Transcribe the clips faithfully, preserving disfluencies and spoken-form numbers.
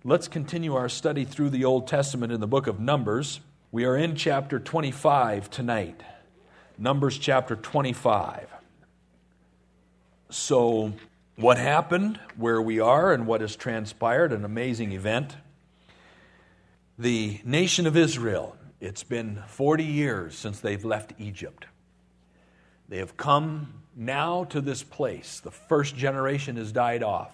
Let's continue our study through the Old Testament in the book of Numbers. We are in chapter twenty-five tonight. Numbers chapter twenty-five. So, what happened, where we are, and what has transpired, an amazing event. The nation of Israel, it's been forty years since they've left Egypt. They have come now to this place. The first generation has died off.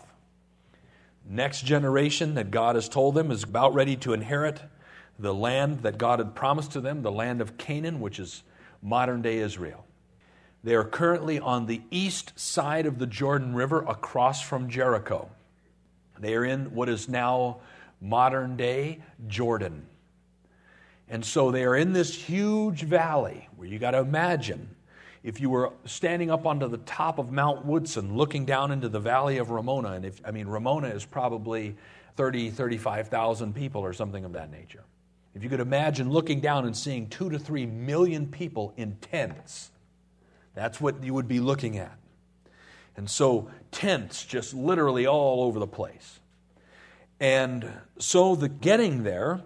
Next generation that God has told them is about ready to inherit the land that God had promised to them, the land of Canaan, which is modern-day Israel. They are currently on the east side of the Jordan River across from Jericho. They are in what is now modern-day Jordan. And so they are in this huge valley where you got to imagine if you were standing up onto the top of Mount Woodson looking down into the valley of Ramona, and if I mean Ramona is probably thirty, thirty-five thousand people or something of that nature. If you could imagine looking down and seeing two to three million people in tents, that's what you would be looking at. And so tents just literally all over the place. And so the getting there,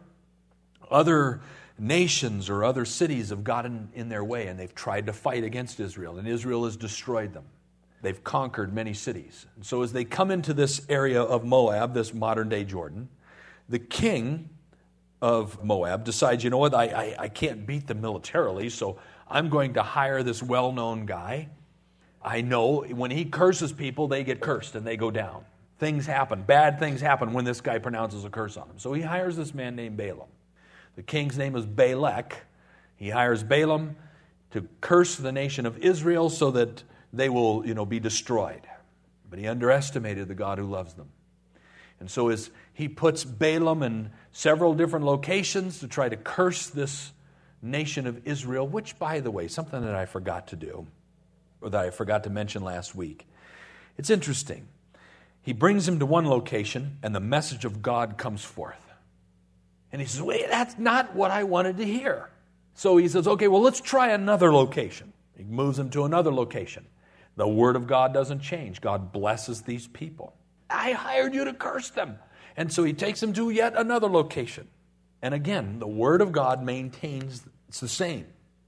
other nations or other cities have gotten in their way, and they've tried to fight against Israel, and Israel has destroyed them. They've conquered many cities. And so as they come into this area of Moab, this modern-day Jordan, the king of Moab decides, you know what, I, I, I can't beat them militarily, so I'm going to hire this well-known guy. I know when he curses people, they get cursed and they go down. Things happen. Bad things happen when this guy pronounces a curse on them. So he hires this man named Balaam. The king's name is Balak. He hires Balaam to curse the nation of Israel so that they will, you know, be destroyed. But he underestimated the God who loves them. And so as he puts Balaam in several different locations to try to curse this nation of Israel, which, by the way, something that I forgot to do, or that I forgot to mention last week. It's interesting. He brings him to one location, and the message of God comes forth. And he says, wait, that's not what I wanted to hear. So he says, okay, well, let's try another location. He moves him to another location. The word of God doesn't change. God blesses these people. I hired you to curse them. And so he takes him to yet another location. And again, the word of God maintains it's the same.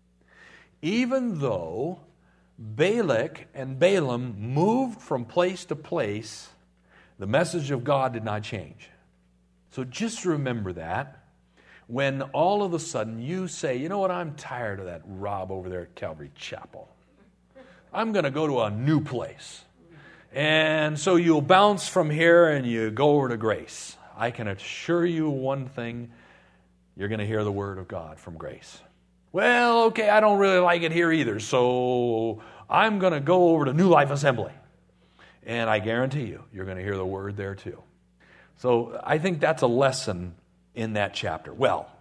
Even though Balak and Balaam moved from place to place, the message of God did not change. So just remember that when all of a sudden you say, you know what, I'm tired of that Rob over there at Calvary Chapel. I'm going to go to a new place. And so you'll bounce from here and you go over to Grace. I can assure you one thing, you're going to hear the word of God from Grace. Well, okay, I don't really like it here either, so I'm going to go over to New Life Assembly. And I guarantee you, you're going to hear the word there too. So I think that's a lesson in that chapter. Well,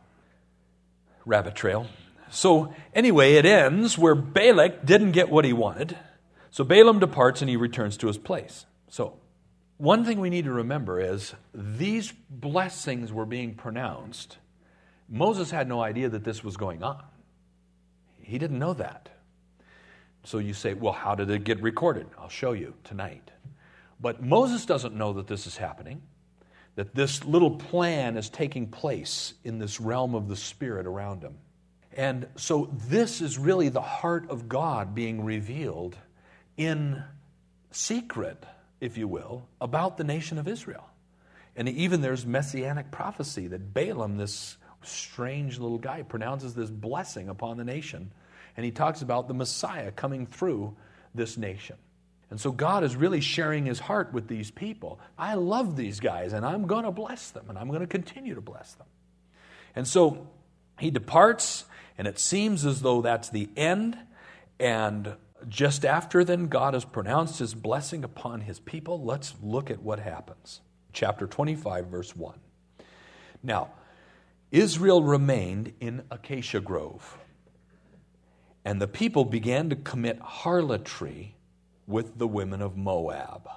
rabbit trail. So anyway, it ends where Balak didn't get what he wanted. So Balaam departs and he returns to his place. So one thing we need to remember is these blessings were being pronounced. Moses had no idea that this was going on. He didn't know that. So you say, well, how did it get recorded? I'll show you tonight. But Moses doesn't know that this is happening, that this little plan is taking place in this realm of the Spirit around him. And so this is really the heart of God being revealed in secret, if you will, about the nation of Israel. And even there's messianic prophecy that Balaam, this strange little guy, pronounces this blessing upon the nation. And he talks about the Messiah coming through this nation. And so God is really sharing his heart with these people. I love these guys, and I'm going to bless them, and I'm going to continue to bless them. And so he departs, and it seems as though that's the end. And just after then, God has pronounced his blessing upon his people. Let's look at what happens. Chapter twenty-five, verse one. Now, Israel remained in Acacia Grove, and the people began to commit harlotry with the women of Moab.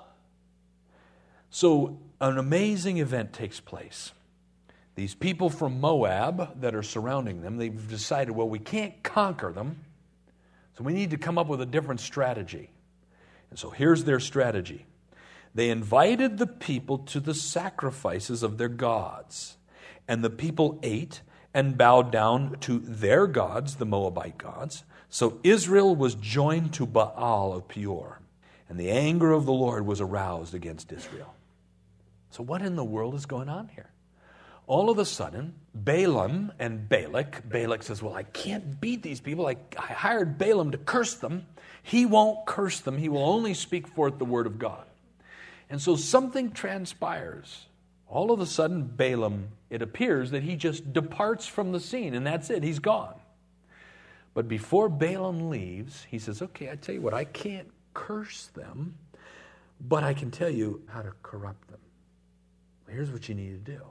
So an amazing event takes place. These people from Moab that are surrounding them, they've decided, well, we can't conquer them, so we need to come up with a different strategy. And so here's their strategy. They invited the people to the sacrifices of their gods. And the people ate and bowed down to their gods, the Moabite gods. So Israel was joined to Baal of Peor. And the anger of the Lord was aroused against Israel. So what in the world is going on here? All of a sudden, Balaam and Balak, Balak says, well, I can't beat these people. I, I hired Balaam to curse them. He won't curse them. He will only speak forth the word of God. And so something transpires. All of a sudden, Balaam, it appears that he just departs from the scene, and that's it. He's gone. But before Balaam leaves, he says, okay, I tell you what, I can't curse them, but I can tell you how to corrupt them. Here's what you need to do.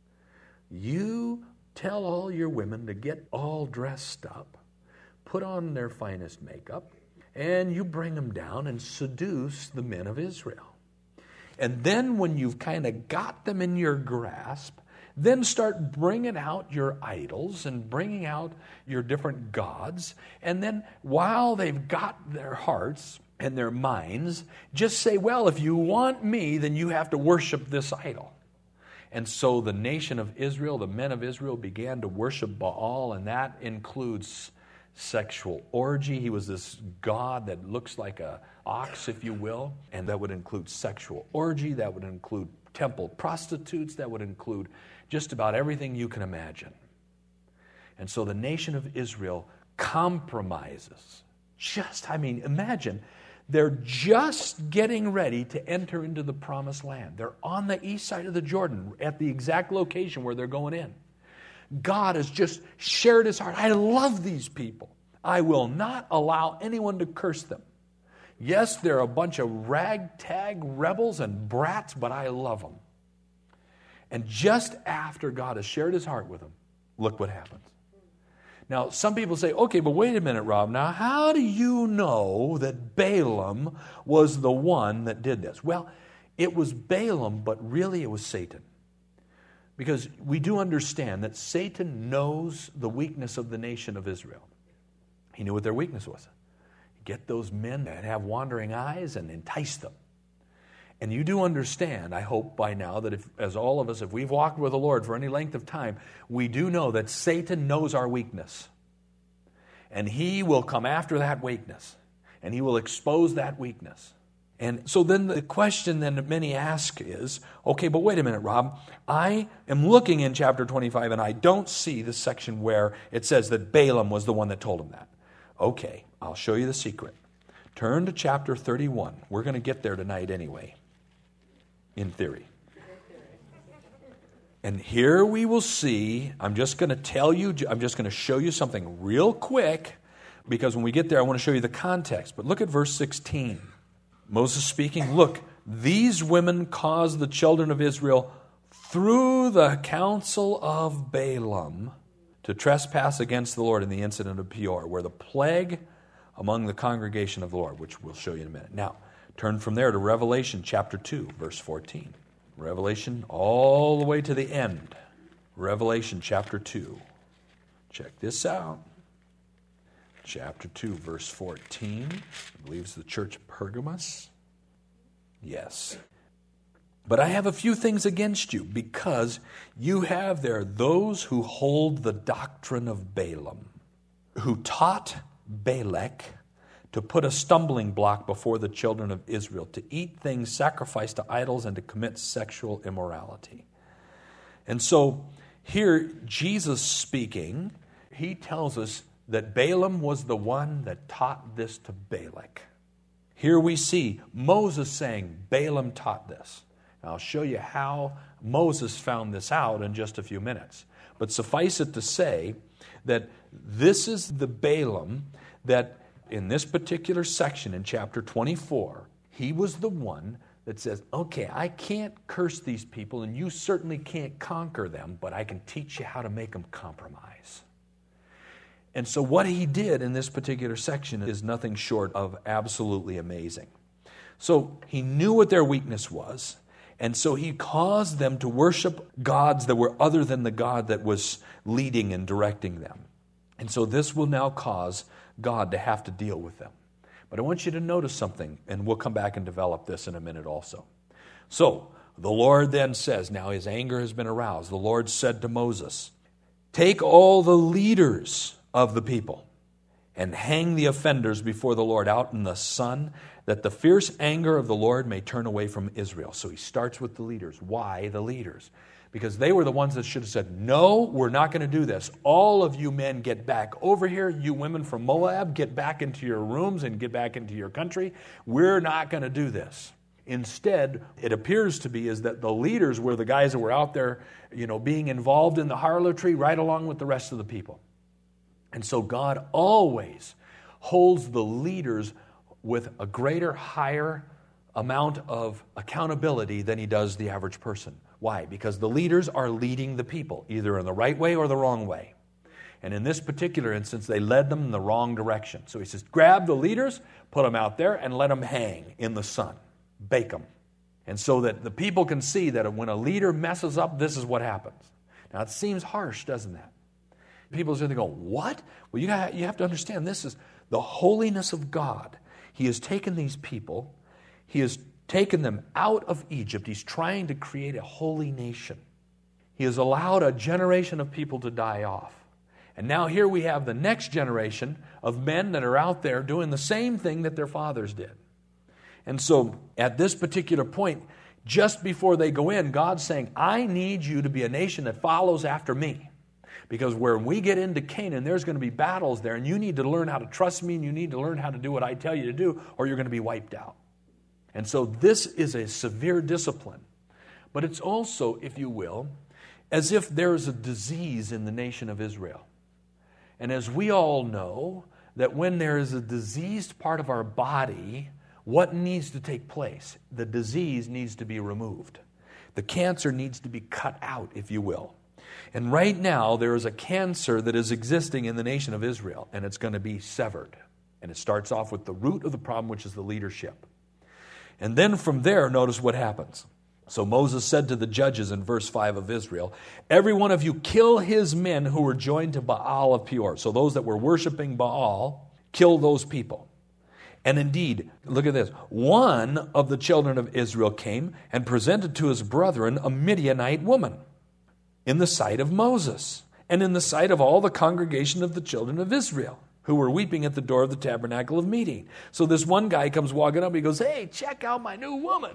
You tell all your women to get all dressed up, put on their finest makeup, and you bring them down and seduce the men of Israel. And then when you've kind of got them in your grasp, then start bringing out your idols and bringing out your different gods. And then while they've got their hearts and their minds, just say, well, if you want me, then you have to worship this idol. And so the nation of Israel, the men of Israel, began to worship Baal, and that includes sexual orgy. He was this god that looks like a ox, if you will, and that would include sexual orgy, that would include temple prostitutes, that would include just about everything you can imagine. And so the nation of Israel compromises. Just, I mean, imagine, they're just getting ready to enter into the promised land. They're on the east side of the Jordan at the exact location where they're going in. God has just shared his heart. I love these people. I will not allow anyone to curse them. Yes, they're a bunch of ragtag rebels and brats, but I love them. And just after God has shared his heart with them, look what happens. Now, some people say, okay, but wait a minute, Rob. Now, how do you know that Balaam was the one that did this? Well, it was Balaam, but really it was Satan. Because we do understand that Satan knows the weakness of the nation of Israel. He knew what their weakness was. Get those men that have wandering eyes and entice them. And you do understand, I hope by now, that if, as all of us, if we've walked with the Lord for any length of time, we do know that Satan knows our weakness. And he will come after that weakness. And he will expose that weakness. And so then the question then that many ask is, okay, but wait a minute, Rob. I am looking in chapter twenty-five and I don't see the section where it says that Balaam was the one that told him that. Okay, I'll show you the secret. Turn to chapter thirty-one. We're going to get there tonight anyway, in theory. And here we will see, I'm just going to tell you, I'm just going to show you something real quick, because when we get there I want to show you the context. But look at verse sixteen. Moses speaking, look, these women caused the children of Israel through the counsel of Balaam to trespass against the Lord in the incident of Peor, where the plague among the congregation of the Lord, which we'll show you in a minute. Now, turn from there to Revelation chapter two, verse fourteen. Revelation all the way to the end. Revelation chapter two. Check this out. Chapter two, verse fourteen. I believe it's the church of Pergamos. Yes. But I have a few things against you, because you have there those who hold the doctrine of Balaam, who taught Balak to put a stumbling block before the children of Israel, to eat things sacrificed to idols and to commit sexual immorality. And so here, Jesus speaking, he tells us that Balaam was the one that taught this to Balak. Here we see Moses saying, Balaam taught this. Now, I'll show you how Moses found this out in just a few minutes. But suffice it to say that this is the Balaam that in this particular section in chapter twenty-four, he was the one that says, okay, I can't curse these people and you certainly can't conquer them, but I can teach you how to make them compromise. And so what he did in this particular section is nothing short of absolutely amazing. So he knew what their weakness was, and so he caused them to worship gods that were other than the God that was leading and directing them. And so this will now cause God to have to deal with them. But I want you to notice something, and we'll come back and develop this in a minute also. So the Lord then says, now his anger has been aroused. The Lord said to Moses, take all the leaders of the people and hang the offenders before the Lord out in the sun, that the fierce anger of the Lord may turn away from Israel. So he starts with the leaders. Why the leaders? Because they were the ones that should have said, no, we're not going to do this. All of you men get back over here. You women from Moab, get back into your rooms and get back into your country. We're not going to do this. Instead, it appears to be is that the leaders were the guys that were out there, you know, being involved in the harlotry right along with the rest of the people. And so God always holds the leaders with a greater, higher amount of accountability than he does the average person. Why? Because the leaders are leading the people, either in the right way or the wrong way. And in this particular instance, they led them in the wrong direction. So he says, grab the leaders, put them out there, and let them hang in the sun. Bake them. And so that the people can see that when a leader messes up, this is what happens. Now, it seems harsh, doesn't that? People are going to go, what? Well, you got, you have to understand, this is the holiness of God. He has taken these people, he has taken them out of Egypt. He's trying to create a holy nation. He has allowed a generation of people to die off. And now here we have the next generation of men that are out there doing the same thing that their fathers did. And so at this particular point, just before they go in, God's saying, I need you to be a nation that follows after me. Because when we get into Canaan, there's going to be battles there, and you need to learn how to trust me, and you need to learn how to do what I tell you to do, or you're going to be wiped out. And so this is a severe discipline. But it's also, if you will, as if there is a disease in the nation of Israel. And as we all know, that when there is a diseased part of our body, what needs to take place? The disease needs to be removed. The cancer needs to be cut out, if you will. And right now, there is a cancer that is existing in the nation of Israel, and it's going to be severed. And it starts off with the root of the problem, which is the leadership. And then from there, notice what happens. So Moses said to the judges in verse five of Israel, every one of you kill his men who were joined to Baal of Peor. So those that were worshiping Baal, kill those people. And indeed, look at this. One of the children of Israel came and presented to his brethren a Midianite woman in the sight of Moses and in the sight of all the congregation of the children of Israel, who were weeping at the door of the tabernacle of meeting. So this one guy comes walking up, he goes, hey, check out my new woman.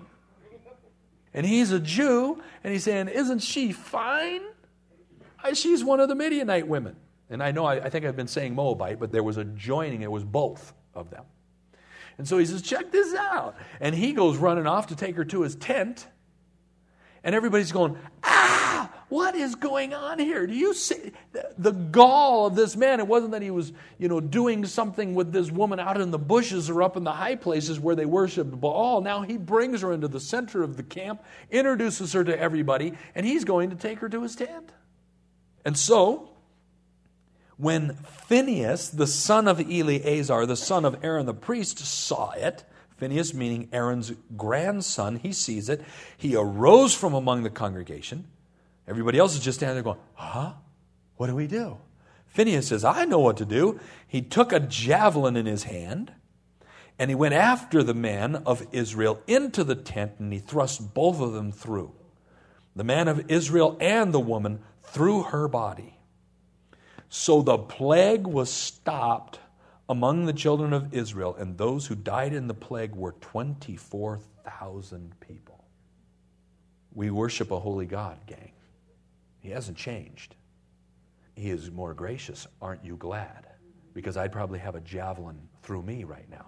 And he's a Jew, and he's saying, isn't she fine? She's one of the Midianite women. And I know, I, I think I've been saying Moabite, but there was a joining, it was both of them. And so he says, check this out. And he goes running off to take her to his tent. And everybody's going, ah, what is going on here? Do you see the, the gall of this man? It wasn't that he was, you know, doing something with this woman out in the bushes or up in the high places where they worshiped Baal. Now he brings her into the center of the camp, introduces her to everybody, and he's going to take her to his tent. And so, when Phinehas, the son of Eleazar, the son of Aaron the priest, saw it, Phinehas meaning Aaron's grandson, he sees it. He arose from among the congregation. Everybody else is just standing there going, huh? What do we do? Phinehas says, I know what to do. He took a javelin in his hand, and he went after the man of Israel into the tent, and he thrust both of them through. The man of Israel and the woman through her body. So the plague was stopped among the children of Israel, and those who died in the plague were twenty-four thousand people. We worship a holy God, gang. He hasn't changed. He is more gracious. Aren't you glad? Because I'd probably have a javelin through me right now.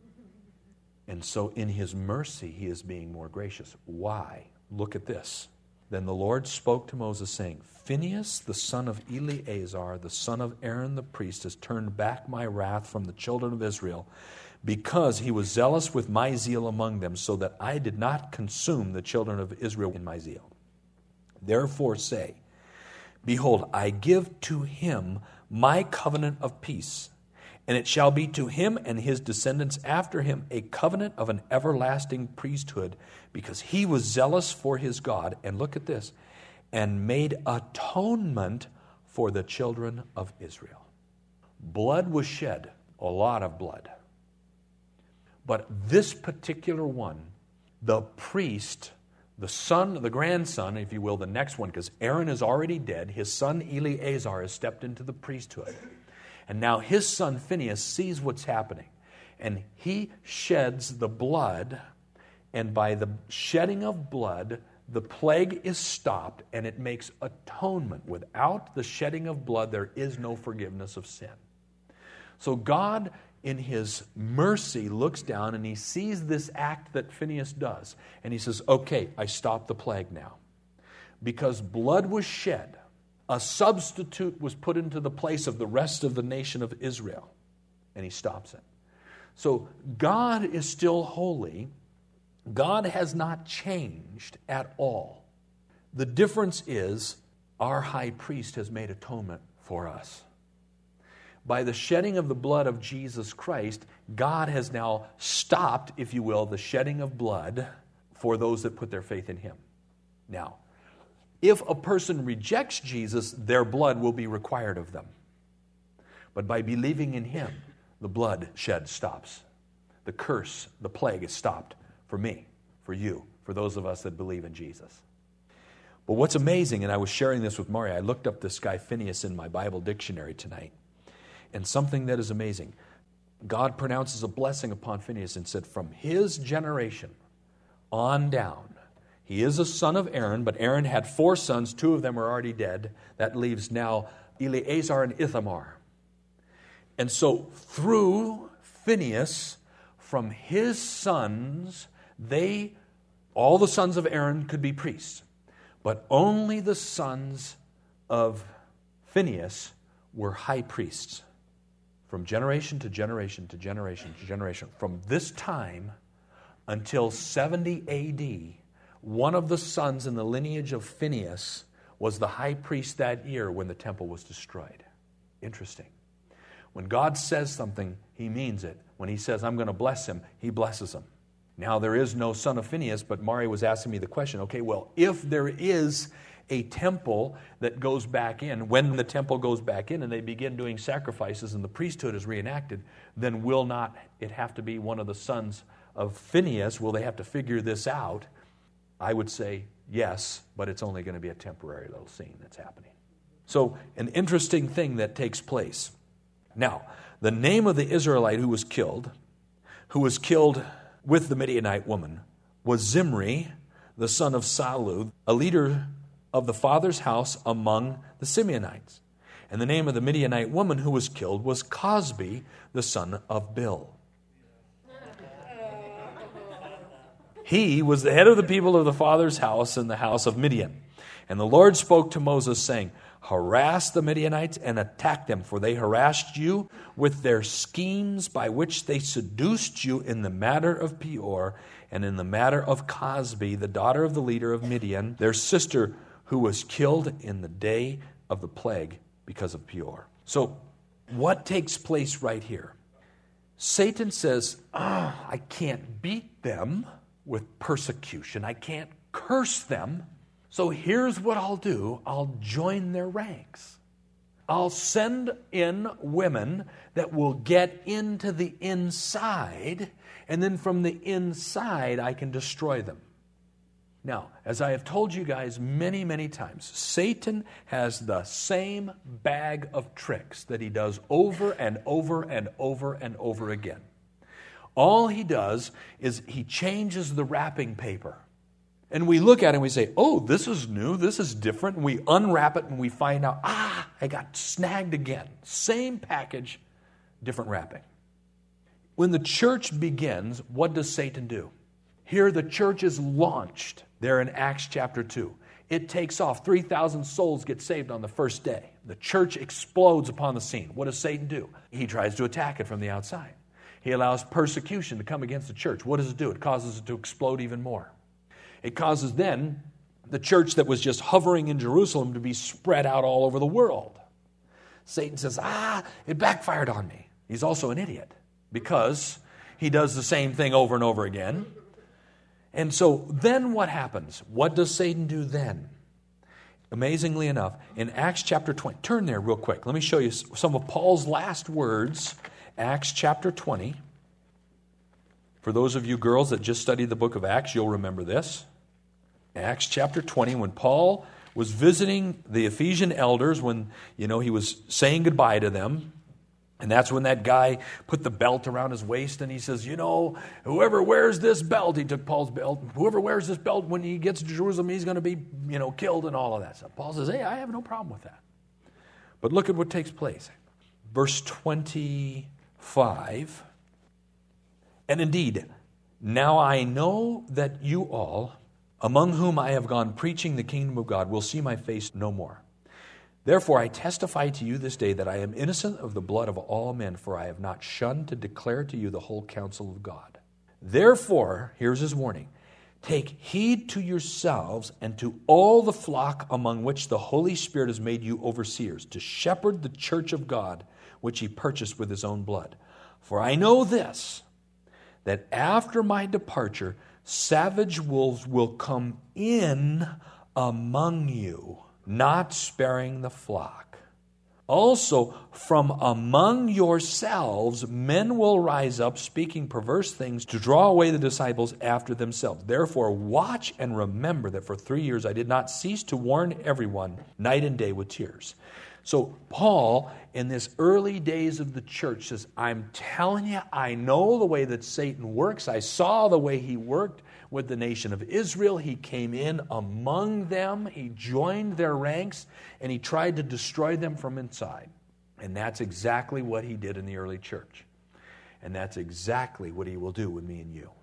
And so in his mercy, he is being more gracious. Why? Look at this. Then the Lord spoke to Moses, saying, Phinehas, the son of Eleazar, the son of Aaron the priest, has turned back my wrath from the children of Israel, because he was zealous with my zeal among them, so that I did not consume the children of Israel in my zeal. Therefore say, behold, I give to him my covenant of peace, and it shall be to him and his descendants after him a covenant of an everlasting priesthood, because he was zealous for his God. And look at this, and made atonement for the children of Israel. Blood was shed, a lot of blood. But this particular one, the priest the son, the grandson, if you will, the next one, because Aaron is already dead. His son Eleazar has stepped into the priesthood. And now his son Phinehas sees what's happening. And he sheds the blood, and by the shedding of blood, the plague is stopped, and it makes atonement. Without the shedding of blood, there is no forgiveness of sin. So God, in His mercy, looks down and He sees this act that Phinehas does. And He says, okay, I stop the plague now. Because blood was shed, a substitute was put into the place of the rest of the nation of Israel. And He stops it. So God is still holy. God has not changed at all. The difference is our high priest has made atonement for us. By the shedding of the blood of Jesus Christ, God has now stopped, if you will, the shedding of blood for those that put their faith in Him. Now, if a person rejects Jesus, their blood will be required of them. But by believing in Him, the blood shed stops. The curse, the plague is stopped for me, for you, for those of us that believe in Jesus. But what's amazing, and I was sharing this with Mari, I looked up this guy Phinehas in my Bible dictionary tonight, and something that is amazing. God pronounces a blessing upon Phinehas and said, from his generation on down, he is a son of Aaron, but Aaron had four sons, two of them are already dead. That leaves now Eleazar and Ithamar. And so through Phinehas, from his sons, they, all the sons of Aaron could be priests. But only the sons of Phinehas were high priests. From generation to generation to generation to generation. From this time until seventy A D, one of the sons in the lineage of Phinehas was the high priest that year when the temple was destroyed. Interesting. When God says something, He means it. When He says, I'm going to bless him, He blesses him. Now, there is no son of Phinehas, but Mari was asking me the question, okay, well, if there is a temple that goes back in, when the temple goes back in and they begin doing sacrifices and the priesthood is reenacted, then will not it have to be one of the sons of Phinehas? Will they have to figure this out? I would say yes, but it's only going to be a temporary little scene that's happening. So, an interesting thing that takes place. Now, the name of the Israelite who was killed, who was killed with the Midianite woman, was Zimri, the son of Salu, a leader of the father's house among the Simeonites. And the name of the Midianite woman who was killed was Cosbi, the son of Bil. He was the head of the people of the father's house in the house of Midian. And the Lord spoke to Moses, saying, harass the Midianites and attack them, for they harassed you with their schemes by which they seduced you in the matter of Peor and in the matter of Cosbi, the daughter of the leader of Midian, their sister, who was killed in the day of the plague because of Peor. So, what takes place right here? Satan says, oh, I can't beat them with persecution. I can't curse them. So here's what I'll do. I'll join their ranks. I'll send in women that will get into the inside, and then from the inside I can destroy them. Now, as I have told you guys many, many times, Satan has the same bag of tricks that he does over and over and over and over again. All he does is he changes the wrapping paper. And we look at it and we say, oh, this is new, this is different. And we unwrap it and we find out, ah, I got snagged again. Same package, different wrapping. When the church begins, what does Satan do? Here the church is launched there in Acts chapter two. It takes off. three thousand souls get saved on the first day. The church explodes upon the scene. What does Satan do? He tries to attack it from the outside. He allows persecution to come against the church. What does it do? It causes it to explode even more. It causes then the church that was just hovering in Jerusalem to be spread out all over the world. Satan says, ah, it backfired on me. He's also an idiot because he does the same thing over and over again. And so then what happens? What does Satan do then? Amazingly enough, in Acts chapter twenty, turn there real quick. Let me show you some of Paul's last words. Acts chapter twenty. For those of you girls that just studied the book of Acts, you'll remember this. Acts chapter twenty, when Paul was visiting the Ephesian elders, when, you know, he was saying goodbye to them, and that's when that guy put the belt around his waist and he says, you know, whoever wears this belt, he took Paul's belt, whoever wears this belt when he gets to Jerusalem, he's going to be, you know, killed and all of that stuff. Paul says, hey, I have no problem with that. But look at what takes place. Verse twenty-five, and indeed, now I know that you all, among whom I have gone preaching the kingdom of God, will see my face no more. Therefore I testify to you this day that I am innocent of the blood of all men, for I have not shunned to declare to you the whole counsel of God. Therefore, here's his warning, take heed to yourselves and to all the flock among which the Holy Spirit has made you overseers, to shepherd the church of God, which he purchased with his own blood. For I know this, that after my departure, savage wolves will come in among you, not sparing the flock. Also, from among yourselves, men will rise up, speaking perverse things, to draw away the disciples after themselves. Therefore, watch and remember that for three years I did not cease to warn everyone, night and day with tears. So Paul, in this early days of the church, says, I'm telling you, I know the way that Satan works. I saw the way he worked with the nation of Israel. He came in among them. He joined their ranks, and he tried to destroy them from inside. And that's exactly what he did in the early church. And that's exactly what he will do with me and you.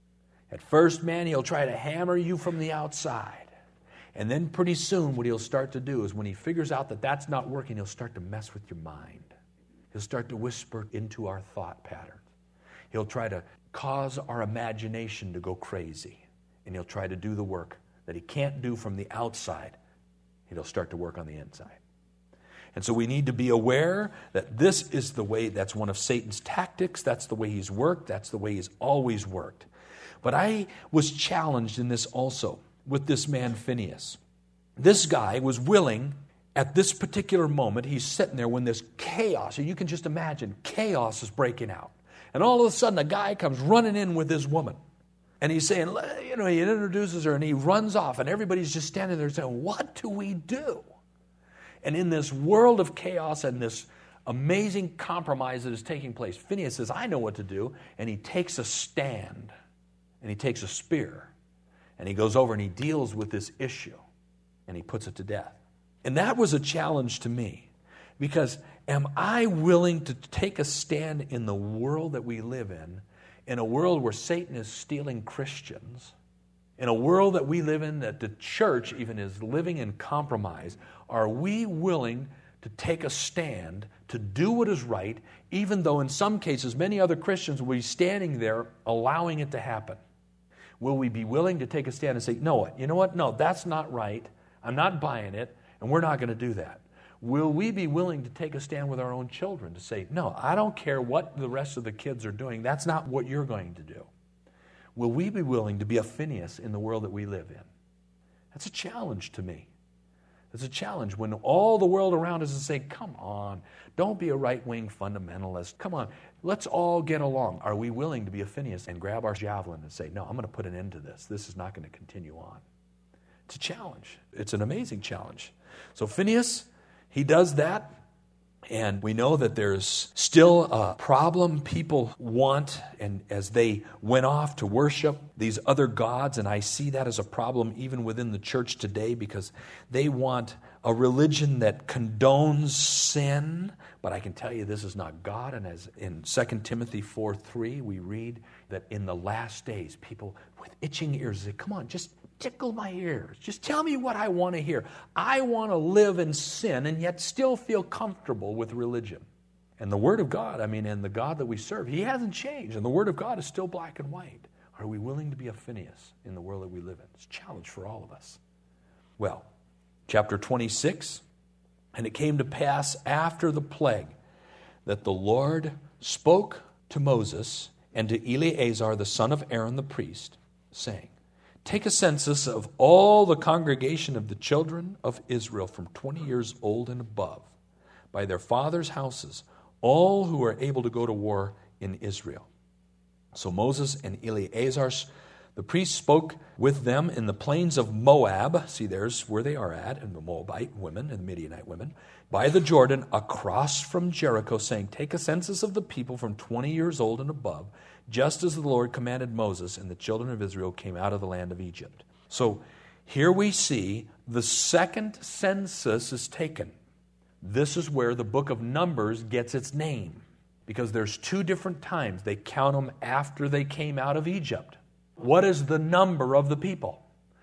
At first, man, he'll try to hammer you from the outside. And then pretty soon what he'll start to do is when he figures out that that's not working, he'll start to mess with your mind. He'll start to whisper into our thought patterns. He'll try to cause our imagination to go crazy. And he'll try to do the work that he can't do from the outside. He'll start to work on the inside. And so we need to be aware that this is the way, that's one of Satan's tactics. That's the way he's worked. That's the way he's always worked. But I was challenged in this also with this man Phineas. This guy was willing, at this particular moment, he's sitting there when this chaos, you can just imagine, chaos is breaking out. And all of a sudden, a guy comes running in with this woman. And he's saying, you know, he introduces her and he runs off. And everybody's just standing there saying, what do we do? And in this world of chaos and this amazing compromise that is taking place, Phineas says, I know what to do. And he takes a stand. And he takes a spear. And he goes over and he deals with this issue. And he puts it to death. And that was a challenge to me. Because am I willing to take a stand in the world that we live in, in a world where Satan is stealing Christians, in a world that we live in that the church even is living in compromise? Are we willing to take a stand, to do what is right, even though in some cases many other Christians will be standing there allowing it to happen? Will we be willing to take a stand and say, no, you know what? No, that's not right. I'm not buying it, and we're not going to do that. Will we be willing to take a stand with our own children to say, no, I don't care what the rest of the kids are doing. That's not what you're going to do. Will we be willing to be a Phineas in the world that we live in? That's a challenge to me. It's a challenge when all the world around us is saying, come on, don't be a right-wing fundamentalist. Come on, let's all get along. Are we willing to be a Phineas and grab our javelin and say, no, I'm going to put an end to this. This is not going to continue on. It's a challenge. It's an amazing challenge. So Phineas, he does that. And we know that there's still a problem people want, and as they went off to worship these other gods, and I see that as a problem even within the church today, because they want a religion that condones sin. But I can tell you this is not God. And as in Second Timothy four three, we read that in the last days, people with itching ears say, come on, just tickle my ears. Just tell me what I want to hear. I want to live in sin and yet still feel comfortable with religion. And the Word of God, I mean, and the God that we serve, He hasn't changed. And the Word of God is still black and white. Are we willing to be a Phineas in the world that we live in? It's a challenge for all of us. Well, chapter twenty-six, and it came to pass after the plague that the Lord spoke to Moses and to Eleazar, the son of Aaron the priest, saying, take a census of all the congregation of the children of Israel from twenty years old and above, by their fathers' houses, all who are able to go to war in Israel. So Moses and Eleazar, The priests spoke with them in the plains of Moab. See, there's where they are at, and the Moabite women and the Midianite women, by the Jordan, across from Jericho, saying, take a census of the people from twenty years old and above, just as the Lord commanded Moses, and the children of Israel came out of the land of Egypt. So here we see the second census is taken. This is where the book of Numbers gets its name, because there's two different times. They count them after they came out of Egypt. What is the number of the people?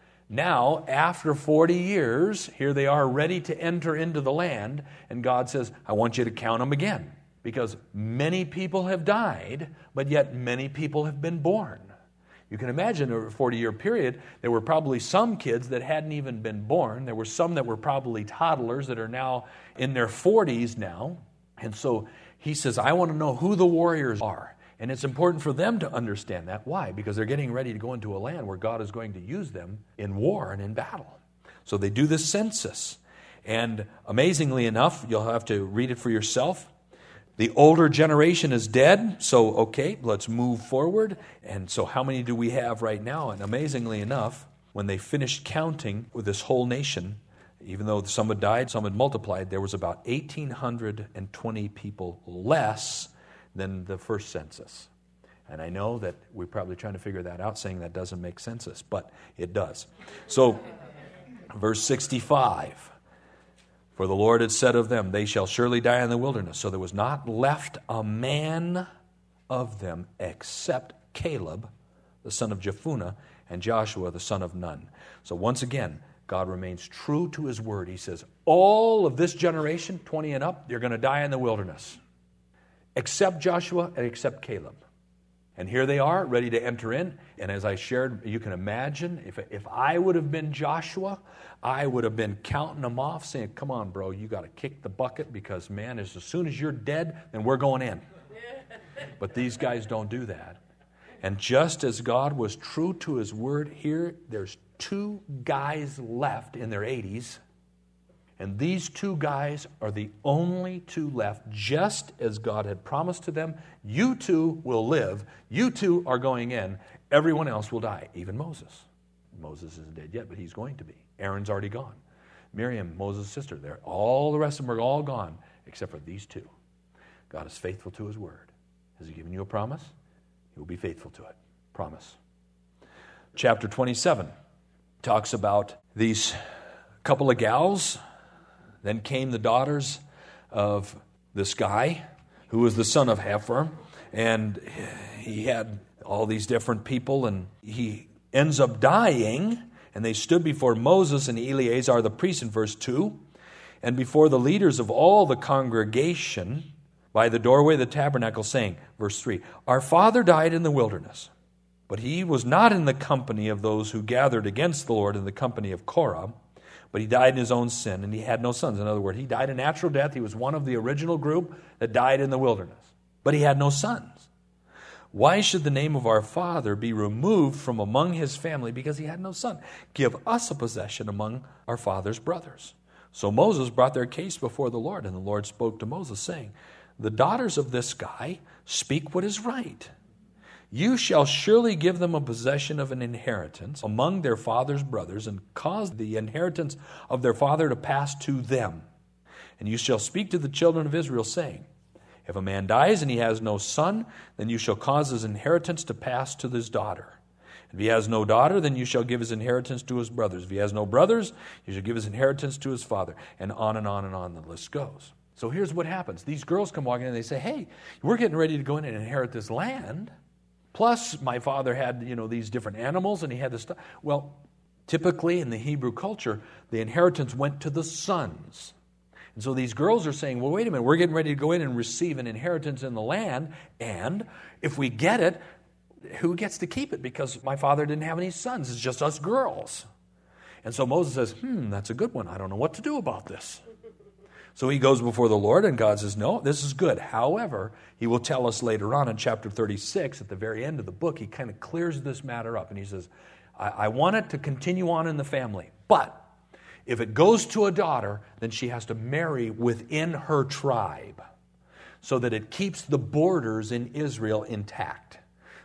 Now, after forty years, here they are ready to enter into the land, and God says, I want you to count them again, because many people have died, but yet many people have been born. You can imagine over a forty-year period, there were probably some kids that hadn't even been born. There were some that were probably toddlers that are now in their forties now. And so he says, I want to know who the warriors are. And it's important for them to understand that. Why? Because they're getting ready to go into a land where God is going to use them in war and in battle. So they do this census. And amazingly enough, you'll have to read it for yourself. The older generation is dead, so okay, let's move forward. And so how many do we have right now? And amazingly enough, when they finished counting with this whole nation, even though some had died, some had multiplied, there was about one thousand eight hundred twenty people less than the first census. And I know that we're probably trying to figure that out, saying that doesn't make census, but it does. So, verse sixty-five, for the Lord had said of them, they shall surely die in the wilderness. So there was not left a man of them except Caleb, the son of Jephunneh, and Joshua, the son of Nun. So once again, God remains true to his word. He says, all of this generation, twenty and up, you're going to die in the wilderness. Except Joshua and except Caleb. And here they are, ready to enter in. And as I shared, you can imagine, if, if I would have been Joshua, I would have been counting them off, saying, come on, bro, you got to kick the bucket, because, man, as, as soon as you're dead, then we're going in. But these guys don't do that. And just as God was true to his word here, there's two guys left in their eighties. And these two guys are the only two left, just as God had promised to them. You two will live. You two are going in. Everyone else will die, even Moses. Moses isn't dead yet, but he's going to be. Aaron's already gone. Miriam, Moses' sister, they're, all the rest of them are all gone, except for these two. God is faithful to his word. Has he given you a promise? He will be faithful to it. Promise. Chapter twenty-seven talks about these couple of gals. Then came the daughters of this guy who was the son of Hefer, and he had all these different people, and he ends up dying, and they stood before Moses and Eleazar the priest in verse two, and before the leaders of all the congregation by the doorway of the tabernacle, saying, verse three, our father died in the wilderness, but he was not in the company of those who gathered against the Lord in the company of Korah, but he died in his own sin, and he had no sons. In other words, he died a natural death. He was one of the original group that died in the wilderness. But he had no sons. Why should the name of our father be removed from among his family because he had no son? Give us a possession among our father's brothers. So Moses brought their case before the Lord, and the Lord spoke to Moses, saying, the daughters of this guy speak what is right. You shall surely give them a possession of an inheritance among their father's brothers, and cause the inheritance of their father to pass to them. And you shall speak to the children of Israel, saying, if a man dies and he has no son, then you shall cause his inheritance to pass to his daughter. If he has no daughter, then you shall give his inheritance to his brothers. If he has no brothers, you shall give his inheritance to his father. And on and on and on the list goes. So here's what happens. These girls come walking in and they say, hey, we're getting ready to go in and inherit this land. Plus, my father had, you know, these different animals, and he had this stuff. Well, typically in the Hebrew culture, the inheritance went to the sons. And so these girls are saying, well, wait a minute, we're getting ready to go in and receive an inheritance in the land, and if we get it, who gets to keep it? Because my father didn't have any sons. It's just us girls. And so Moses says, hmm, that's a good one. I don't know what to do about this. So he goes before the Lord, and God says, no, this is good. However, he will tell us later on in chapter thirty-six, at the very end of the book, he kind of clears this matter up. And he says, I, I want it to continue on in the family. But if it goes to a daughter, then she has to marry within her tribe so that it keeps the borders in Israel intact.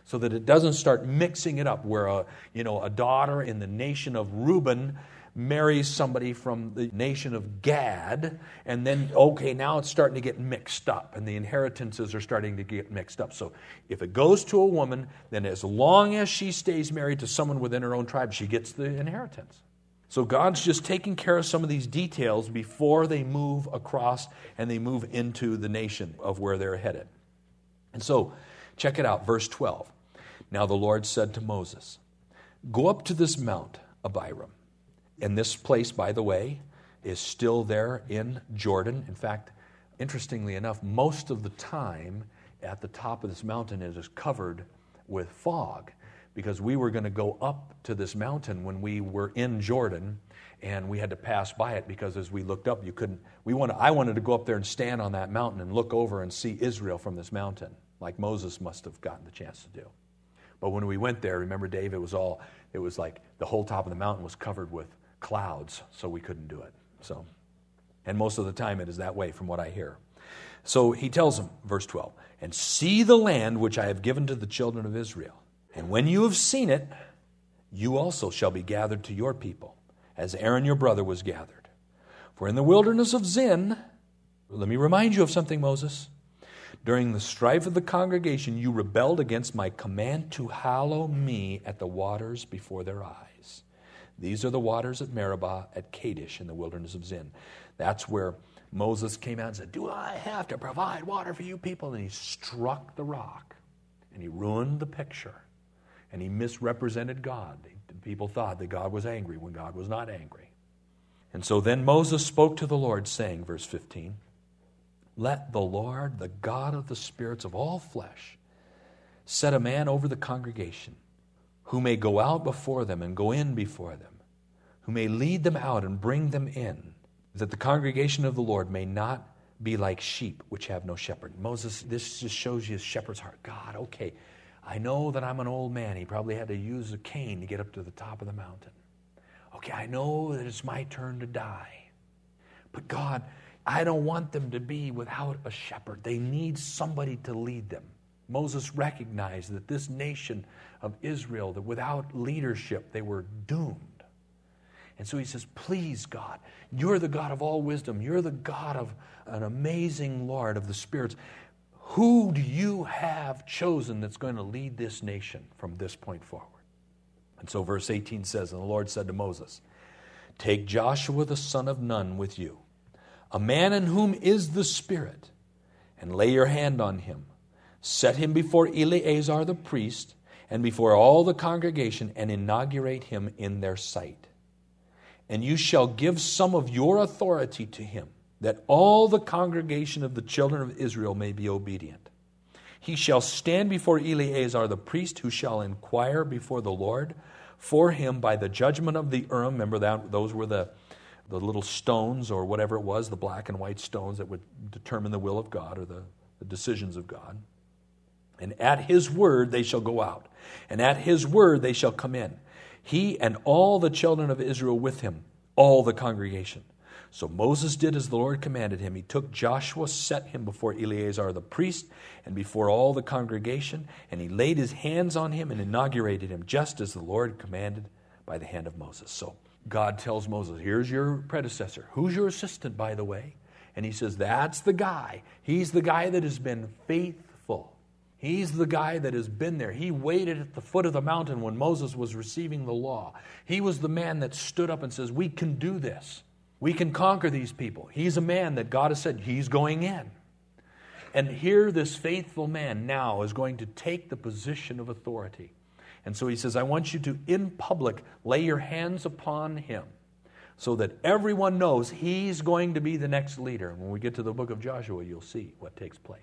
so that it doesn't start mixing it up where a, you know, a daughter in the nation of Reuben marries somebody from the nation of Gad, and then, okay, now it's starting to get mixed up, and the inheritances are starting to get mixed up. So if it goes to a woman, then as long as she stays married to someone within her own tribe, she gets the inheritance. So God's just taking care of some of these details before they move across and they move into the nation of where they're headed. And so, check it out, verse twelve. Now the Lord said to Moses, "Go up to this mount, Abiram." And this place, by the way, is still there in Jordan. In fact, interestingly enough, most of the time at the top of this mountain it is covered with fog, because we were going to go up to this mountain when we were in Jordan, and we had to pass by it because as we looked up, you couldn't. We wanted, I wanted to go up there and stand on that mountain and look over and see Israel from this mountain, like Moses must have gotten the chance to do. But when we went there, remember, Dave, it was all. It was like the whole top of the mountain was covered with clouds, so we couldn't do it. So, and most of the time it is that way from what I hear. So he tells them, verse twelve, "And see the land which I have given to the children of Israel. And when you have seen it, you also shall be gathered to your people, as Aaron your brother was gathered. For in the wilderness of Zin," let me remind you of something, Moses, "during the strife of the congregation, you rebelled against my command to hallow me at the waters before their eyes. These are the waters at Meribah, at Kadesh, in the wilderness of Zin." That's where Moses came out and said, "Do I have to provide water for you people?" And he struck the rock, and he ruined the picture, and he misrepresented God. People thought that God was angry when God was not angry. And so then Moses spoke to the Lord, saying, verse fifteen, "Let the Lord, the God of the spirits of all flesh, set a man over the congregation, who may go out before them and go in before them, who may lead them out and bring them in, that the congregation of the Lord may not be like sheep which have no shepherd." Moses, this just shows you his shepherd's heart. God, okay, I know that I'm an old man. He probably had to use a cane to get up to the top of the mountain. Okay, I know that it's my turn to die. But God, I don't want them to be without a shepherd. They need somebody to lead them. Moses recognized that this nation of Israel, that without leadership, they were doomed. And so he says, please, God, you're the God of all wisdom. You're the God of an amazing Lord of the spirits. Who do you have chosen that's going to lead this nation from this point forward? And so verse eighteen says, "And the Lord said to Moses, take Joshua the son of Nun with you, a man in whom is the Spirit, and lay your hand on him. Set him before Eleazar the priest and before all the congregation, and inaugurate him in their sight. And you shall give some of your authority to him, that all the congregation of the children of Israel may be obedient. He shall stand before Eleazar the priest, who shall inquire before the Lord for him by the judgment of the Urim." Remember that those were the, the little stones or whatever it was, the black and white stones that would determine the will of God or the, the decisions of God. "And at his word they shall go out, and at his word they shall come in, he and all the children of Israel with him, all the congregation." So Moses did as the Lord commanded him. He took Joshua, set him before Eleazar the priest, and before all the congregation, and he laid his hands on him and inaugurated him, just as the Lord commanded by the hand of Moses. So God tells Moses, here's your predecessor. Who's your assistant, by the way? And he says, that's the guy. He's the guy that has been faithful. He's the guy that has been there. He waited at the foot of the mountain when Moses was receiving the law. He was the man that stood up and says, we can do this. We can conquer these people. He's a man that God has said, he's going in. And here this faithful man now is going to take the position of authority. And so he says, I want you to, in public, lay your hands upon him so that everyone knows he's going to be the next leader. And when we get to the book of Joshua, you'll see what takes place.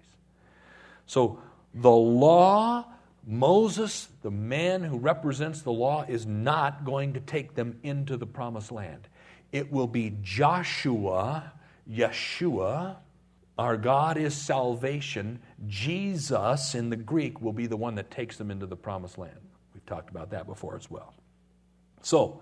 So the law, Moses, the man who represents the law, is not going to take them into the promised land. It will be Joshua, Yeshua. Our God is salvation. Jesus, in the Greek, will be the one that takes them into the promised land. We've talked about that before as well. So,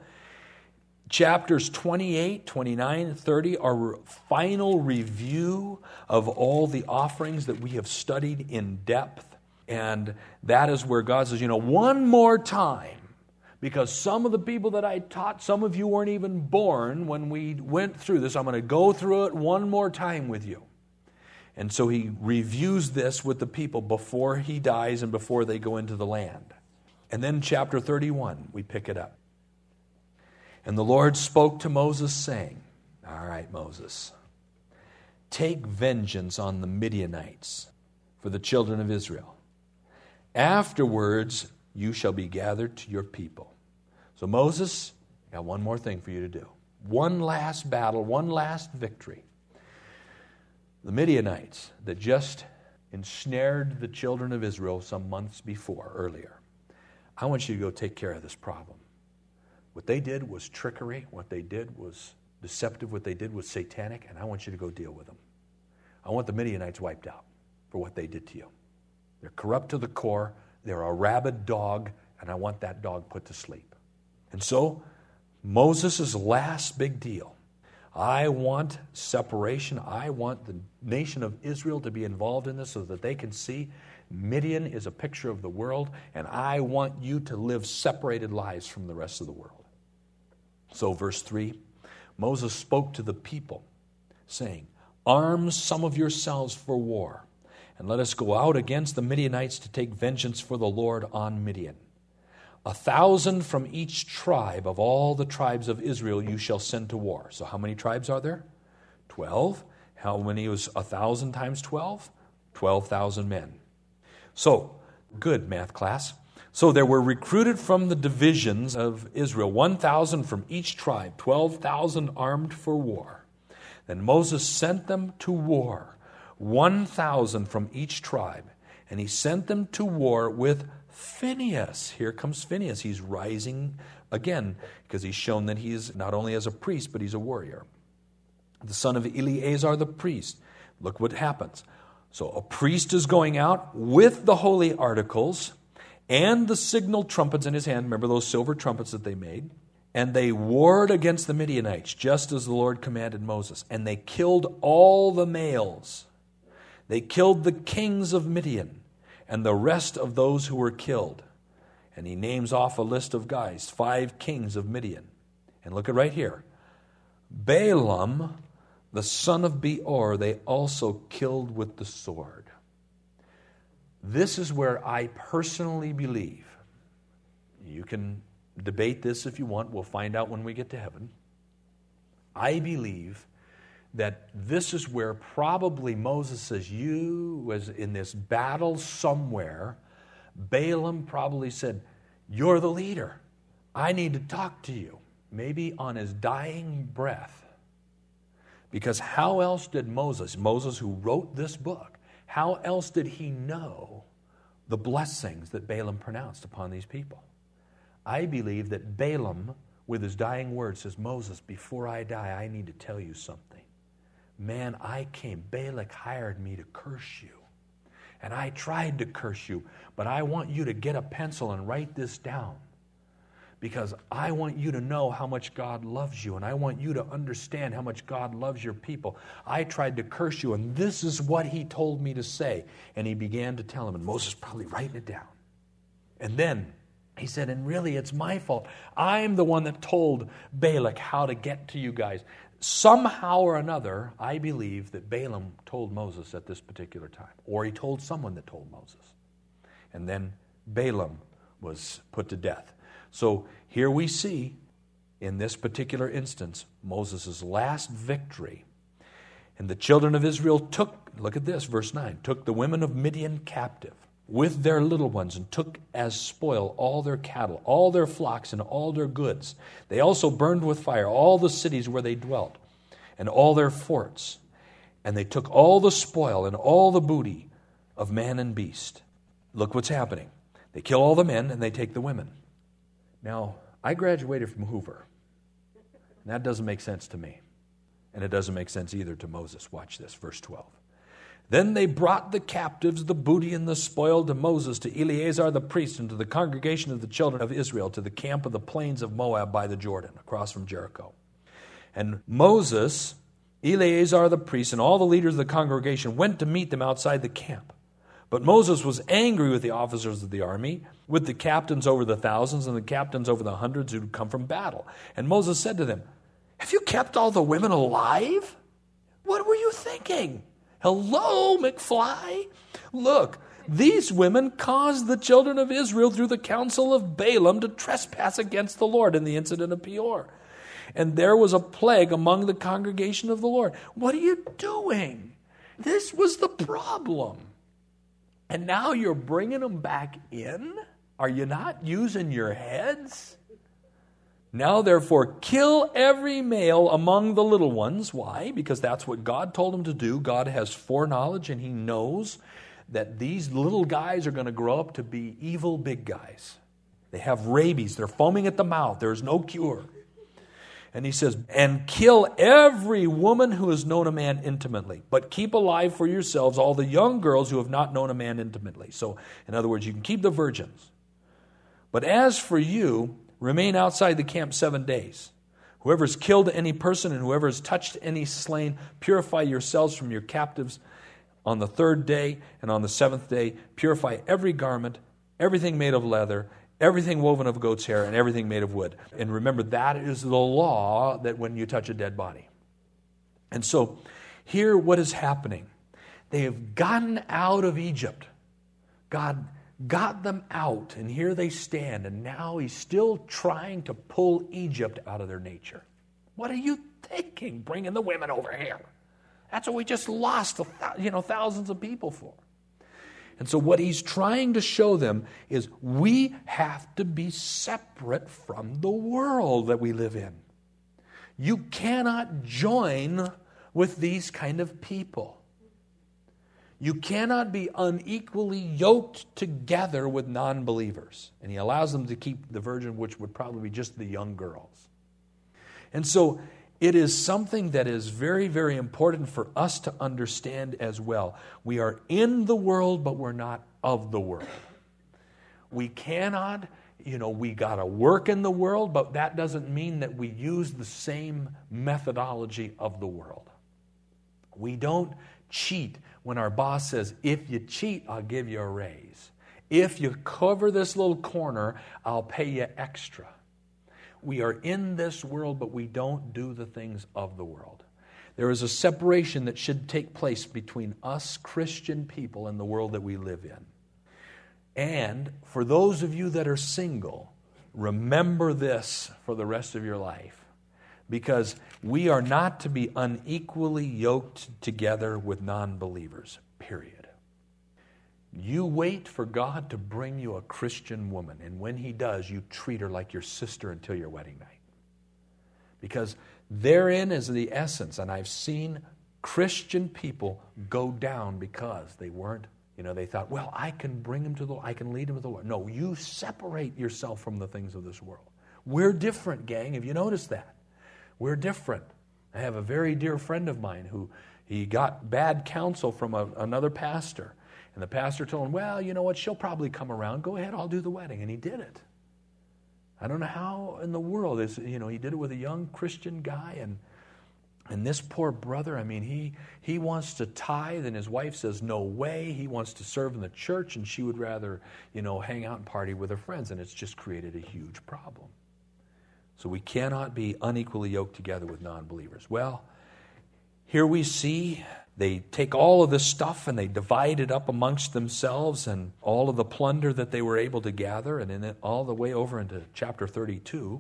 chapters twenty-eight, twenty-nine, and thirty are a final review of all the offerings that we have studied in depth And that is where God says, you know, one more time, because some of the people that I taught, some of you weren't even born when we went through this. I'm going to go through it one more time with you. And so he reviews this with the people before he dies and before they go into the land. And then chapter thirty-one, we pick it up. And the Lord spoke to Moses, saying, all right, Moses, take vengeance on the Midianites for the children of Israel. Afterwards, you shall be gathered to your people. So Moses, I got one more thing for you to do. One last battle, one last victory. The Midianites that just ensnared the children of Israel some months before, earlier. I want you to go take care of this problem. What they did was trickery. What they did was deceptive. What they did was satanic. And I want you to go deal with them. I want the Midianites wiped out for what they did to you. They're corrupt to the core. They're a rabid dog. And I want that dog put to sleep. And so, Moses' last big deal. I want separation. I want the nation of Israel to be involved in this so that they can see Midian is a picture of the world, and I want you to live separated lives from the rest of the world. So verse three, Moses spoke to the people, saying, arm some of yourselves for war, and let us go out against the Midianites to take vengeance for the Lord on Midian. A thousand from each tribe of all the tribes of Israel you shall send to war. So how many tribes are there? Twelve. How many was a thousand times twelve? Twelve thousand men. So, good math class. So there were recruited from the divisions of Israel, one thousand from each tribe, twelve thousand armed for war. Then Moses sent them to war, one thousand from each tribe. And he sent them to war with Phinehas. Here comes Phinehas. He's rising again because he's shown that he is not only as a priest, but he's a warrior. The son of Eleazar the priest. Look what happens. So a priest is going out with the holy articles and the signal trumpets in his hand. Remember those silver trumpets that they made? And they warred against the Midianites, just as the Lord commanded Moses. And they killed all the males. They killed the kings of Midian and the rest of those who were killed. And he names off a list of guys, five kings of Midian. And look at right here. Balaam, the son of Beor, they also killed with the sword. This is where I personally believe, you can debate this if you want, we'll find out when we get to heaven. I believe that this is where probably Moses says, you was in this battle somewhere. Balaam probably said, you're the leader. I need to talk to you. Maybe on his dying breath. Because how else did Moses, Moses who wrote this book, how else did he know the blessings that Balaam pronounced upon these people? I believe that Balaam, with his dying words, says, Moses, before I die, I need to tell you something. Man, I came, Balak hired me to curse you. And I tried to curse you, but I want you to get a pencil and write this down. Because I want you to know how much God loves you, and I want you to understand how much God loves your people. I tried to curse you, and this is what he told me to say. And he began to tell him, and Moses probably writing it down. And then he said, and really it's my fault. I'm the one that told Balak how to get to you guys. Somehow or another, I believe that Balaam told Moses at this particular time. Or he told someone that told Moses. And then Balaam was put to death. So here we see, in this particular instance, Moses' last victory. And the children of Israel took, look at this, verse nine, took the women of Midian captive with their little ones and took as spoil all their cattle, all their flocks, and all their goods. They also burned with fire all the cities where they dwelt and all their forts. And they took all the spoil and all the booty of man and beast. Look what's happening. They kill all the men and they take the women. Now, I graduated from Hoover. And that doesn't make sense to me. And it doesn't make sense either to Moses. Watch this, verse twelve. Then they brought the captives, the booty, and the spoil to Moses, to Eleazar the priest, and to the congregation of the children of Israel, to the camp of the plains of Moab by the Jordan, across from Jericho. And Moses, Eleazar the priest, and all the leaders of the congregation went to meet them outside the camp. But Moses was angry with the officers of the army, with the captains over the thousands and the captains over the hundreds who had come from battle. And Moses said to them, "Have you kept all the women alive? What were you thinking? Hello, McFly. Look, these women caused the children of Israel through the counsel of Balaam to trespass against the Lord in the incident of Peor. And there was a plague among the congregation of the Lord." What are you doing? This was the problem. And now you're bringing them back in? Are you not using your heads? "Now therefore kill every male among the little ones." Why? Because that's what God told him to do. God has foreknowledge, and he knows that these little guys are going to grow up to be evil big guys. They have rabies. They're foaming at the mouth. There's no cure. And he says, "And kill every woman who has known a man intimately, but keep alive for yourselves all the young girls who have not known a man intimately." So, in other words, you can keep the virgins. "But as for you, remain outside the camp seven days. Whoever has killed any person and whoever has touched any slain, purify yourselves from your captives. On the third day and on the seventh day, purify every garment, everything made of leather, everything woven of goat's hair, and everything made of wood." And remember, that is the law that when you touch a dead body. And so, here what is happening? They have gotten out of Egypt. God got them out, and here they stand, and now he's still trying to pull Egypt out of their nature. What are you thinking, bringing the women over here? That's what we just lost, you know, thousands of people for. And so what he's trying to show them is we have to be separate from the world that we live in. You cannot join with these kind of people. You cannot be unequally yoked together with non-believers. And he allows them to keep the virgin, which would probably be just the young girls. And so it is something that is very, very important for us to understand as well. We are in the world, but we're not of the world. We cannot, you know, we got to work in the world, but that doesn't mean that we use the same methodology of the world. We don't cheat when our boss says, "If you cheat, I'll give you a raise. If you cover this little corner, I'll pay you extra." We are in this world, but we don't do the things of the world. There is a separation that should take place between us Christian people and the world that we live in. And for those of you that are single, remember this for the rest of your life. Because we are not to be unequally yoked together with non-believers, period. You wait for God to bring you a Christian woman, and when he does, you treat her like your sister until your wedding night. Because therein is the essence, and I've seen Christian people go down because they weren't, you know, they thought, well, I can bring him to the Lord, I can lead him to the Lord. No, you separate yourself from the things of this world. We're different, gang. Have you noticed that? We're different. I have a very dear friend of mine who he got bad counsel from a, another pastor. And the pastor told him, well, you know what, she'll probably come around. Go ahead, I'll do the wedding. And he did it. I don't know how in the world. Is, you know, he did it with a young Christian guy. And and this poor brother, I mean, he, he wants to tithe, and his wife says, no way. He wants to serve in the church, and she would rather, you know, hang out and party with her friends. And it's just created a huge problem. So we cannot be unequally yoked together with non-believers. Well, here we see they take all of this stuff and they divide it up amongst themselves, and all of the plunder that they were able to gather, and then all the way over into chapter thirty-two,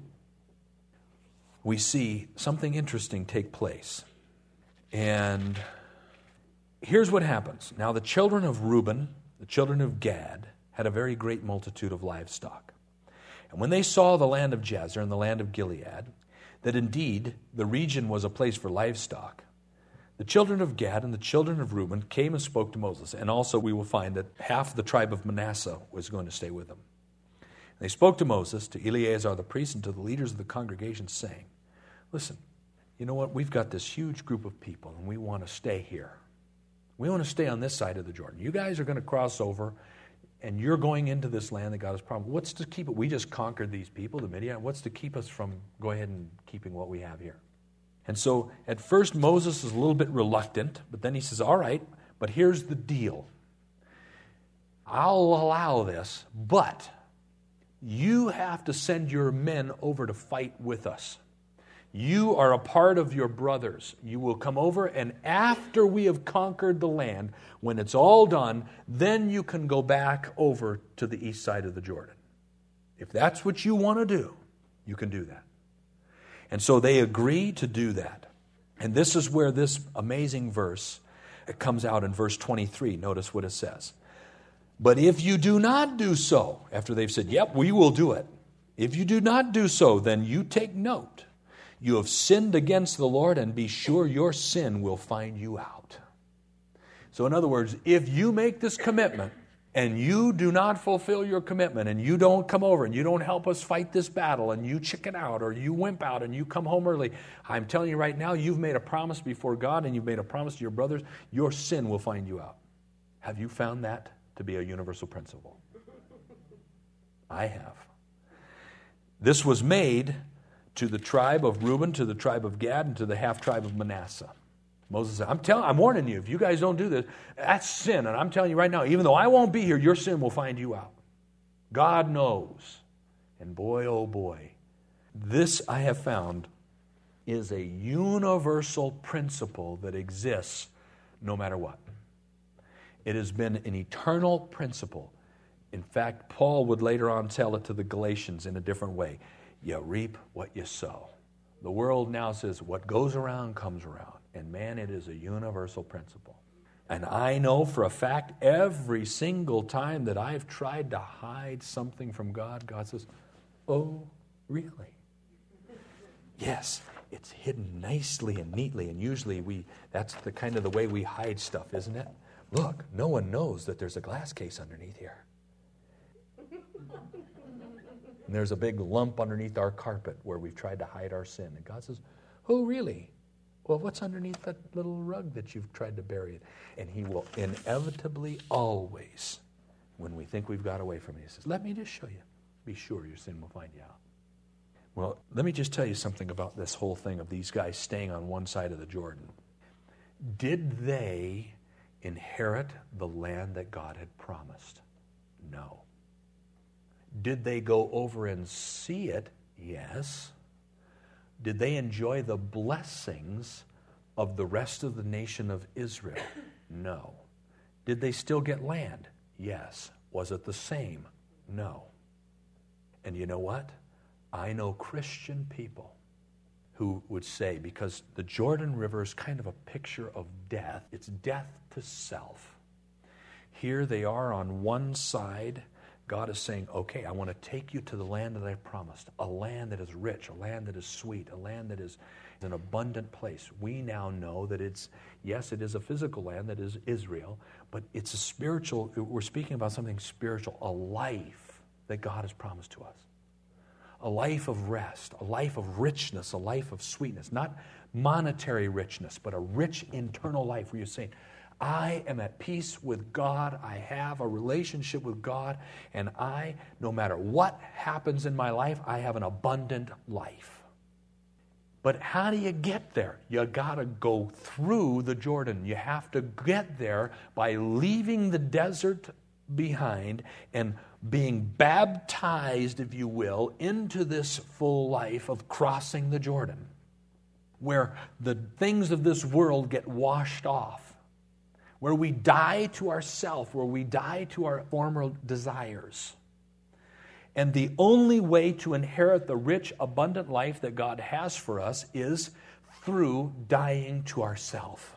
we see something interesting take place. And here's what happens. Now the children of Reuben, the children of Gad, had a very great multitude of livestock. And when they saw the land of Jazer and the land of Gilead, that indeed the region was a place for livestock, the children of Gad and the children of Reuben came and spoke to Moses. And also we will find that half the tribe of Manasseh was going to stay with them. And they spoke to Moses, to Eleazar the priest, and to the leaders of the congregation, saying, listen, you know what? We've got this huge group of people, and we want to stay here. We want to stay on this side of the Jordan. You guys are going to cross over, and you're going into this land that God has promised. What's to keep it? We just conquered these people, the Midian. What's to keep us from going ahead and keeping what we have here? And so at first Moses is a little bit reluctant, but then he says, all right, but here's the deal. I'll allow this, but you have to send your men over to fight with us. You are a part of your brothers. You will come over, and after we have conquered the land, when it's all done, then you can go back over to the east side of the Jordan. If that's what you want to do, you can do that. And so they agree to do that. And this is where this amazing verse, it comes out in verse twenty-three. Notice what it says. But if you do not do so, after they've said, yep, we will do it. If you do not do so, then you take note. You have sinned against the Lord, and be sure your sin will find you out. So in other words, if you make this commitment and you do not fulfill your commitment and you don't come over and you don't help us fight this battle and you chicken out or you wimp out and you come home early, I'm telling you right now, you've made a promise before God and you've made a promise to your brothers, your sin will find you out. Have you found that to be a universal principle? I have. This was made to the tribe of Reuben, to the tribe of Gad, and to the half-tribe of Manasseh. Moses said, I'm telling, I'm warning you, if you guys don't do this, that's sin. And I'm telling you right now, even though I won't be here, your sin will find you out. God knows. And boy, oh boy, this I have found is a universal principle that exists no matter what. It has been an eternal principle. In fact, Paul would later on tell it to the Galatians in a different way. You reap what you sow. The world now says what goes around comes around. And man, it is a universal principle. And I know for a fact every single time that I've tried to hide something from God, God says, oh, really? Yes, it's hidden nicely and neatly. And usually we that's the kind of the way we hide stuff, isn't it? Look, no one knows that there's a glass case underneath here. And there's a big lump underneath our carpet where we've tried to hide our sin. And God says, oh, really? Well, what's underneath that little rug that you've tried to bury it? And he will inevitably always, when we think we've got away from it, he says, let me just show you. Be sure your sin will find you out. Well, let me just tell you something about this whole thing of these guys staying on one side of the Jordan. Did they inherit the land that God had promised? No. Did they go over and see it? Yes. Did they enjoy the blessings of the rest of the nation of Israel? No. Did they still get land? Yes. Was it the same? No. And you know what? I know Christian people who would say, because the Jordan River is kind of a picture of death, it's death to self. Here they are on one side. God is saying, okay, I want to take you to the land that I promised, a land that is rich, a land that is sweet, a land that is an abundant place. We now know that it's, yes, it is a physical land that is Israel, but it's a spiritual, we're speaking about something spiritual, a life that God has promised to us. A life of rest, a life of richness, a life of sweetness, not monetary richness, but a rich internal life where you're saying, I am at peace with God. I have a relationship with God. And I, no matter what happens in my life, I have an abundant life. But how do you get there? You got to go through the Jordan. You have to get there by leaving the desert behind and being baptized, if you will, into this full life of crossing the Jordan, where the things of this world get washed off. Where we die to ourself, where we die to our former desires. And the only way to inherit the rich, abundant life that God has for us is through dying to ourself.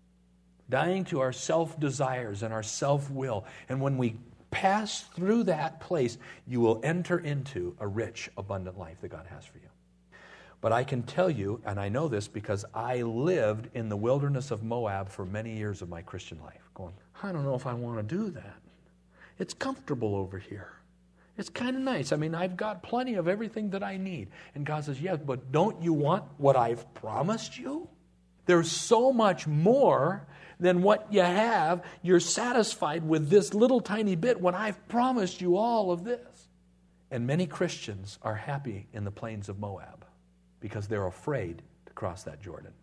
Dying to our self-desires and our self-will. And when we pass through that place, you will enter into a rich, abundant life that God has for you. But I can tell you, and I know this because I lived in the wilderness of Moab for many years of my Christian life, going, I don't know if I want to do that. It's comfortable over here. It's kind of nice. I mean, I've got plenty of everything that I need. And God says, yes, but don't you want what I've promised you? There's so much more than what you have. You're satisfied with this little tiny bit when I've promised you all of this. And many Christians are happy in the plains of Moab, because they're afraid to cross that Jordan.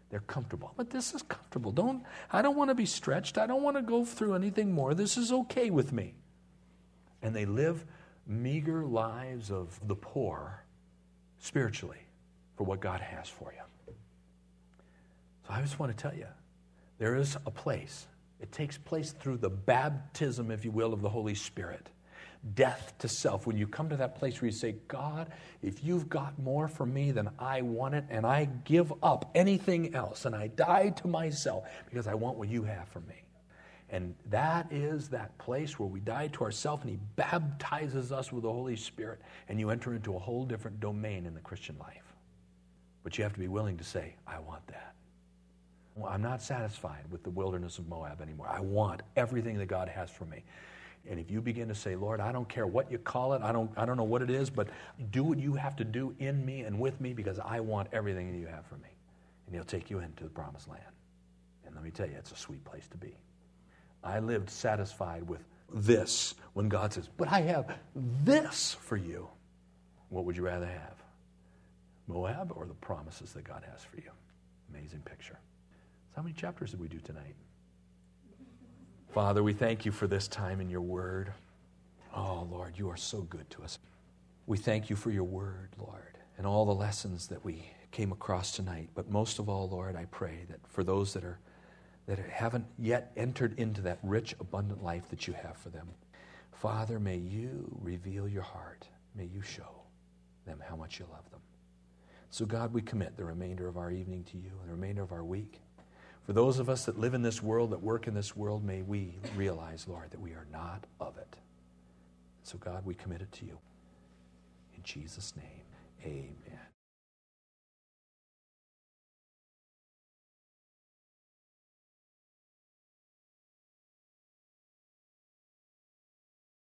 They're comfortable. But this is comfortable. Don't, I don't want to be stretched. I don't want to go through anything more. This is okay with me. And they live meager lives of the poor spiritually for what God has for you. So I just want to tell you, there is a place. It takes place through the baptism, if you will, of the Holy Spirit. Death to self. When you come to that place where you say, God, if you've got more for me than I want it, and I give up anything else, and I die to myself because I want what you have for me. And that is that place where we die to ourselves, and he baptizes us with the Holy Spirit, and you enter into a whole different domain in the Christian life. But you have to be willing to say, I want that. Well, I'm not satisfied with the wilderness of Moab anymore. I want everything that God has for me. And if you begin to say, Lord, I don't care what you call it, I don't, I don't know what it is, but do what you have to do in me and with me because I want everything that you have for me. And he'll take you into the promised land. And let me tell you, it's a sweet place to be. I lived satisfied with this when God says, but I have this for you. What would you rather have? Moab or the promises that God has for you? Amazing picture. So how many chapters did we do tonight? Father, we thank you for this time in your word. Oh, Lord, you are so good to us. We thank you for your word, Lord, and all the lessons that we came across tonight. But most of all, Lord, I pray that for those that are that haven't yet entered into that rich, abundant life that you have for them, Father, may you reveal your heart. May you show them how much you love them. So, God, we commit the remainder of our evening to you and the remainder of our week. For those of us that live in this world, that work in this world, may we realize, Lord, that we are not of it. So, God, we commit it to you. In Jesus' name, amen.